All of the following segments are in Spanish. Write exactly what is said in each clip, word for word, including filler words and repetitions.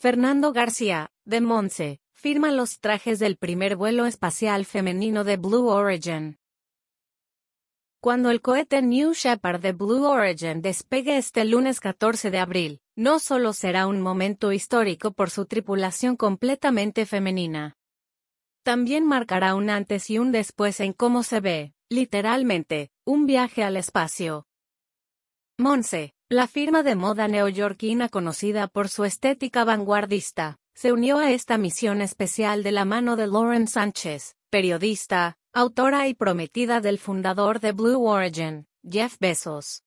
Fernando García, de Monse, firma los trajes del primer vuelo espacial femenino de Blue Origin. Cuando el cohete New Shepard de Blue Origin despegue este lunes catorce de abril, no solo será un momento histórico por su tripulación completamente femenina. También marcará un antes y un después en cómo se ve, literalmente, un viaje al espacio. Monse, la firma de moda neoyorquina conocida por su estética vanguardista, se unió a esta misión especial de la mano de Lauren Sánchez, periodista, autora y prometida del fundador de Blue Origin, Jeff Bezos.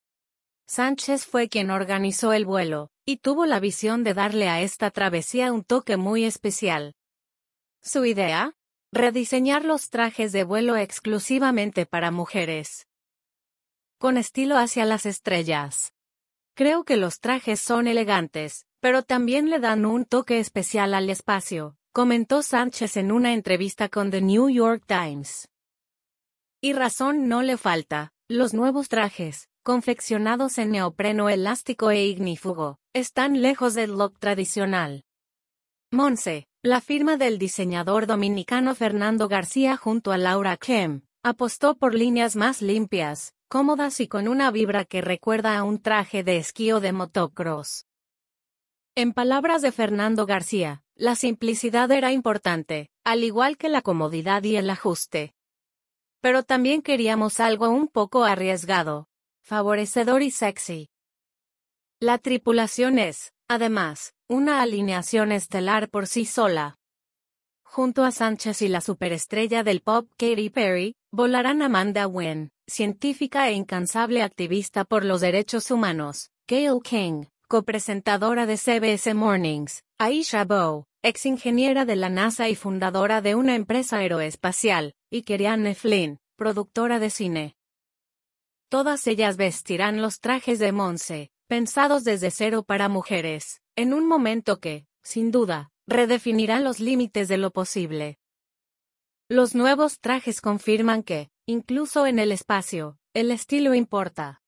Sánchez fue quien organizó el vuelo, y tuvo la visión de darle a esta travesía un toque muy especial. ¿Su idea? Rediseñar los trajes de vuelo exclusivamente para mujeres. Con estilo hacia las estrellas. Creo que los trajes son elegantes, pero también le dan un toque especial al espacio, comentó Sánchez en una entrevista con The New York Times. Y razón no le falta, los nuevos trajes, confeccionados en neopreno elástico e ignífugo, están lejos del look tradicional. Monse, la firma del diseñador dominicano Fernando García junto a Laura Kemp, apostó por líneas más limpias, cómodas y con una vibra que recuerda a un traje de esquí o de motocross. En palabras de Fernando García, la simplicidad era importante, al igual que la comodidad y el ajuste. Pero también queríamos algo un poco arriesgado, favorecedor y sexy. La tripulación es, además, una alineación estelar por sí sola. Junto a Sánchez y la superestrella del pop Katy Perry, volarán Amanda Wen, científica e incansable activista por los derechos humanos, Gayle King, copresentadora de C B S Mornings, Aisha Bowe, ex ingeniera de la NASA y fundadora de una empresa aeroespacial, y Kerianne Flynn, productora de cine. Todas ellas vestirán los trajes de Monse, pensados desde cero para mujeres, en un momento que, sin duda, redefinirá los límites de lo posible. Los nuevos trajes confirman que, incluso en el espacio, el estilo importa.